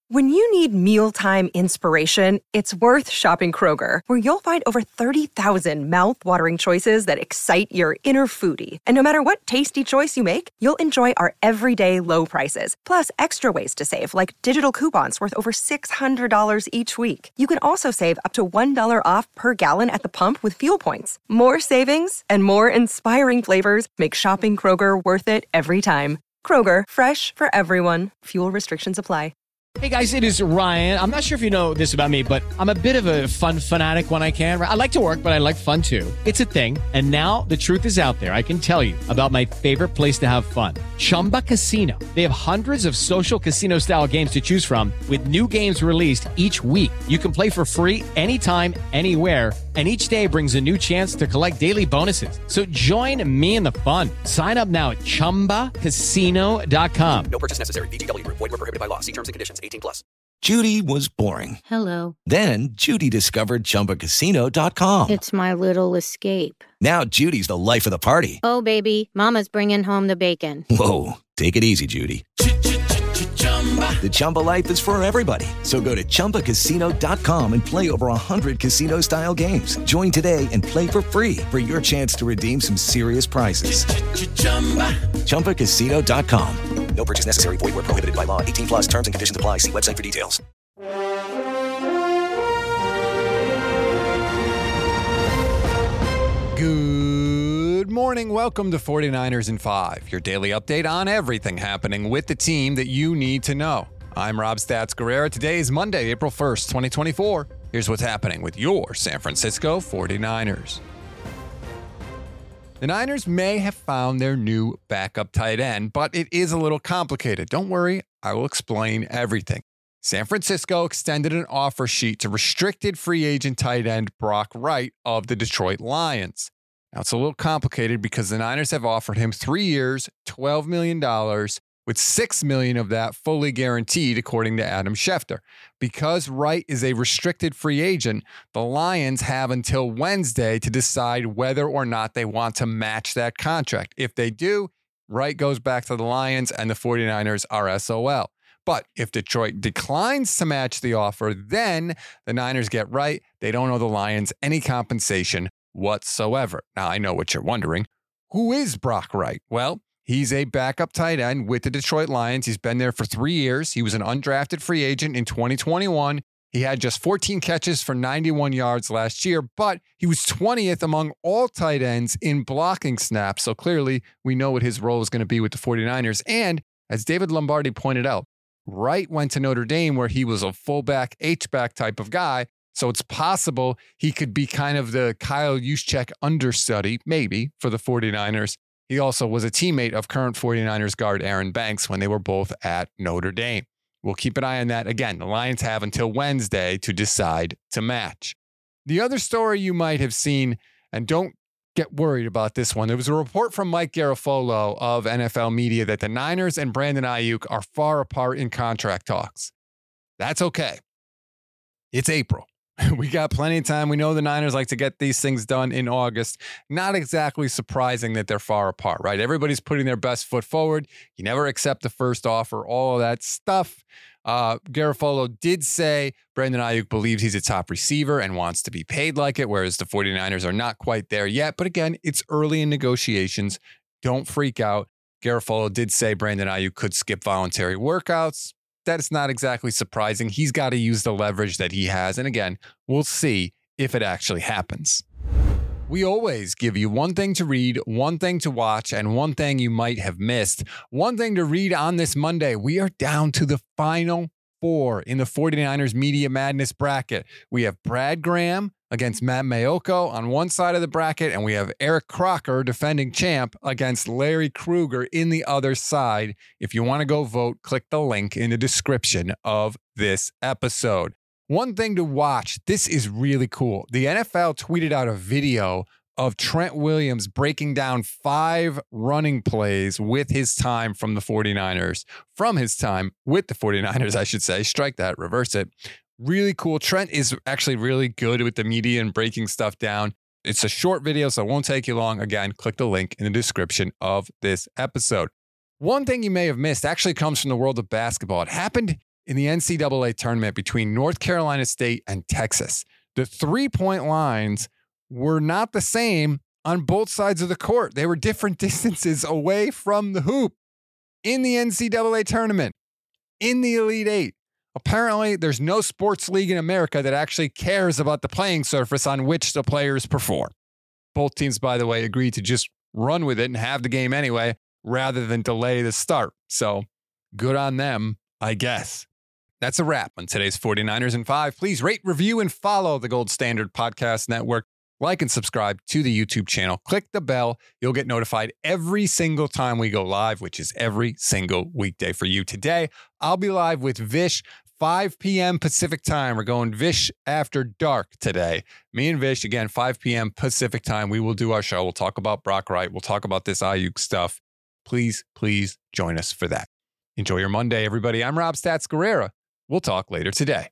When you need mealtime inspiration, it's worth shopping Kroger, where you'll find over 30,000 mouth-watering choices that excite your inner foodie. And no matter what tasty choice you make, you'll enjoy our everyday low prices, plus extra ways to save, like digital coupons worth over $600 each week. You can also save up to $1 off per gallon at the pump with fuel points. More savings and more inspiring flavors make shopping Kroger worth it every time. Kroger, fresh for everyone. Fuel restrictions apply. Hey guys, it is Ryan. I'm not sure if you know this about me, but I'm a bit of a fun fanatic when I can. I like to work, but I like fun too. It's a thing. And now the truth is out there. I can tell you about my favorite place to have fun. Chumba Casino. They have hundreds of social casino style games to choose from with new games released each week. You can play for free anytime, anywhere. And each day brings a new chance to collect daily bonuses. So join me in the fun. Sign up now at ChumbaCasino.com. No purchase necessary. VGW. Void where prohibited by law. See terms and conditions. 18+. Judy was boring. Hello. Then Judy discovered ChumbaCasino.com. It's my little escape. Now Judy's the life of the party. Oh, baby, mama's bringing home the bacon. Whoa, take it easy, Judy. The Chumba life is for everybody. So go to ChumbaCasino.com and play over 100 casino-style games. Join today and play for free for your chance to redeem some serious prizes. ChumbaCasino.com. No purchase necessary. Void where prohibited by law. 18+. Terms and conditions apply. See website for details. Good morning. Welcome to 49ers in 5, your daily update on everything happening with the team that you need to know. I'm Rob Stats Guerrera. Today is Monday, April 1st, 2024. Here's what's happening with your San Francisco 49ers. The Niners may have found their new backup tight end, but it is a little complicated. Don't worry, I will explain everything. San Francisco extended an offer sheet to restricted free agent tight end Brock Wright of the Detroit Lions. Now, it's a little complicated because the Niners have offered him 3 years, $12 million, with $6 million of that fully guaranteed, according to Adam Schefter. Because Wright is a restricted free agent, the Lions have until Wednesday to decide whether or not they want to match that contract. If they do, Wright goes back to the Lions and the 49ers are SOL. But if Detroit declines to match the offer, then the Niners get Wright. They don't owe the Lions any compensation whatsoever. Now, I know what you're wondering. Who is Brock Wright? Well, he's a backup tight end with the Detroit Lions. He's been there for 3 years. He was an undrafted free agent in 2021. He had just 14 catches for 91 yards last year, but he was 20th among all tight ends in blocking snaps. So clearly, we know what his role is going to be with the 49ers. And as David Lombardi pointed out, Wright went to Notre Dame where he was a fullback, H-back type of guy. So it's possible he could be kind of the Kyle Juszczyk understudy, maybe, for the 49ers. He also was a teammate of current 49ers guard Aaron Banks when they were both at Notre Dame. We'll keep an eye on that. Again, the Lions have until Wednesday to decide to match. The other story you might have seen, and don't get worried about this one, there was a report from Mike Garafolo of NFL Media that the Niners and Brandon Ayuk are far apart in contract talks. That's okay. It's April. We got plenty of time. We know the Niners like to get these things done in August. Not exactly surprising that they're far apart, right? Everybody's putting their best foot forward. You never accept the first offer, all of that stuff. Garafolo did say Brandon Ayuk believes he's a top receiver and wants to be paid like it, whereas the 49ers are not quite there yet. But again, it's early in negotiations. Don't freak out. Garafolo did say Brandon Ayuk could skip voluntary workouts. That's not exactly surprising. He's got to use the leverage that he has. And again, we'll see if it actually happens. We always give you one thing to read, one thing to watch, and one thing you might have missed. One thing to read on this Monday. We are down to the final 4 in the 49ers Media Madness bracket. We have Brad Graham against Matt Maiocco on one side of the bracket, and we have Eric Crocker, defending champ, against Larry Krueger in the other side. If you want to go vote, click the link in the description of this episode. One thing to watch, this is really cool. The NFL tweeted out a video of Trent Williams breaking down 5 running plays with his time from the 49ers. From his time with the 49ers, I should say. Strike that, reverse it. Really cool. Trent is actually really good with the media and breaking stuff down. It's a short video, so it won't take you long. Again, click the link in the description of this episode. One thing you may have missed actually comes from the world of basketball. It happened in the NCAA tournament between North Carolina State and Texas. The 3-point lines were not the same on both sides of the court. They were different distances away from the hoop in the NCAA tournament, in the Elite Eight. Apparently, there's no sports league in America that actually cares about the playing surface on which the players perform. Both teams, by the way, agreed to just run with it and have the game anyway, rather than delay the start. So good on them, I guess. That's a wrap on today's 49ers in 5. Please rate, review, and follow the Gold Standard Podcast Network. Like and subscribe to the YouTube channel. Click the bell. You'll get notified every single time we go live, which is every single weekday for you. Today, I'll be live with Vish, 5 p.m. Pacific time. We're going Vish After Dark today. Me and Vish, again, 5 p.m. Pacific time. We will do our show. We'll talk about Brock Wright. We'll talk about this Ayuk stuff. Please join us for that. Enjoy your Monday, everybody. I'm Rob Stats Guerrera. We'll talk later today.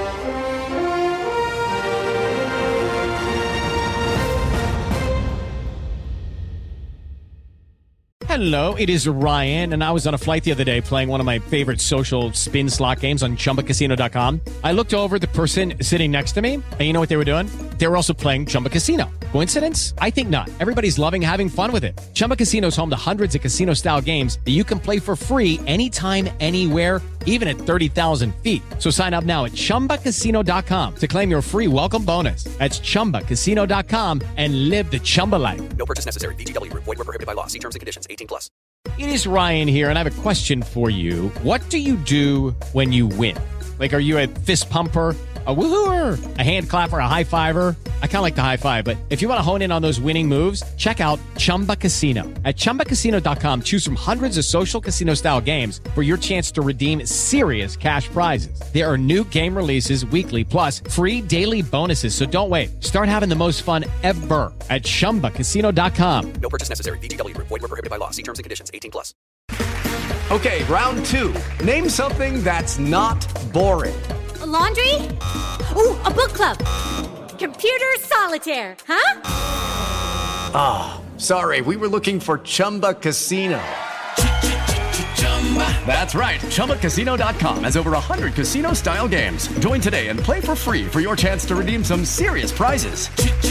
Hello, it is Ryan, and I was on a flight the other day playing one of my favorite social spin slot games on ChumbaCasino.com. I looked over at the person sitting next to me, and you know what they were doing? They were also playing Chumba Casino. Coincidence? I think not. Everybody's loving having fun with it. Chumba Casino is home to hundreds of casino-style games that you can play for free anytime, anywhere, even at 30,000 feet. So sign up now at ChumbaCasino.com to claim your free welcome bonus. That's ChumbaCasino.com and live the Chumba life. No purchase necessary. VGW. Void where prohibited by law. See terms and conditions. 18+. It is Ryan here, and I have a question for you. What do you do when you win? Like, are you a fist pumper, a woohooer, a hand clapper, a high fiver? I kind of like the high five, but if you want to hone in on those winning moves, check out Chumba Casino. At ChumbaCasino.com, choose from hundreds of social casino-style games for your chance to redeem serious cash prizes. There are new game releases weekly, plus free daily bonuses, so don't wait. Start having the most fun ever at ChumbaCasino.com. No purchase necessary. VGW. Void where prohibited by law. See terms and conditions. 18+. Okay, round two. Name something that's not boring. A laundry? Ooh, a book club. Computer solitaire, huh? Ah, sorry, we were looking for Chumba Casino. That's right, ChumbaCasino.com has over 100 casino-style games. Join today and play for free for your chance to redeem some serious prizes.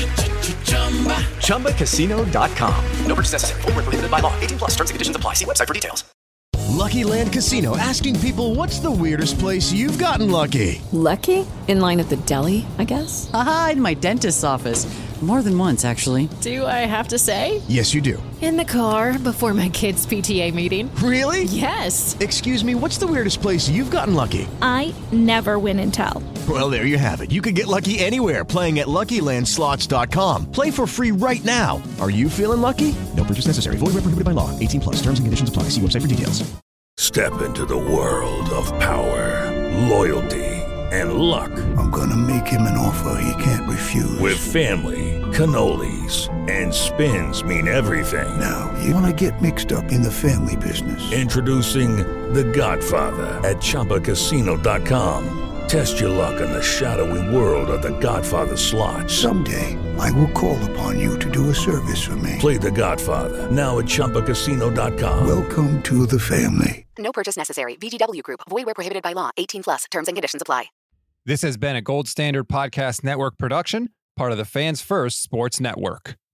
ChumbaCasino.com. No purchase necessary. Void where prohibited by law. 18+. Terms and conditions apply. See website for details. Lucky Land Casino, asking people, what's the weirdest place you've gotten lucky? Lucky? In line at the deli, I guess? Aha, in my dentist's office. More than once, actually. Do I have to say? Yes, you do. In the car before my kids' PTA meeting. Really? Yes. Excuse me, what's the weirdest place you've gotten lucky? I never win and tell. Well, there you have it. You can get lucky anywhere, playing at LuckyLandSlots.com. Play for free right now. Are you feeling lucky? No purchase necessary. Void where prohibited by law. 18+. Terms and conditions apply. See website for details. Step into the world of power, loyalty, and luck. I'm gonna make him an offer he can't refuse. With family, cannolis, and spins mean everything. Now, you wanna get mixed up in the family business. Introducing The Godfather at ChumbaCasino.com. Test your luck in the shadowy world of The Godfather slot. Someday, I will call upon you to do a service for me. Play The Godfather, now at ChumbaCasino.com. Welcome to the family. No purchase necessary. VGW Group. Void where prohibited by law. 18+. Terms and conditions apply. This has been a Gold Standard Podcast Network production, part of the Fans First Sports Network.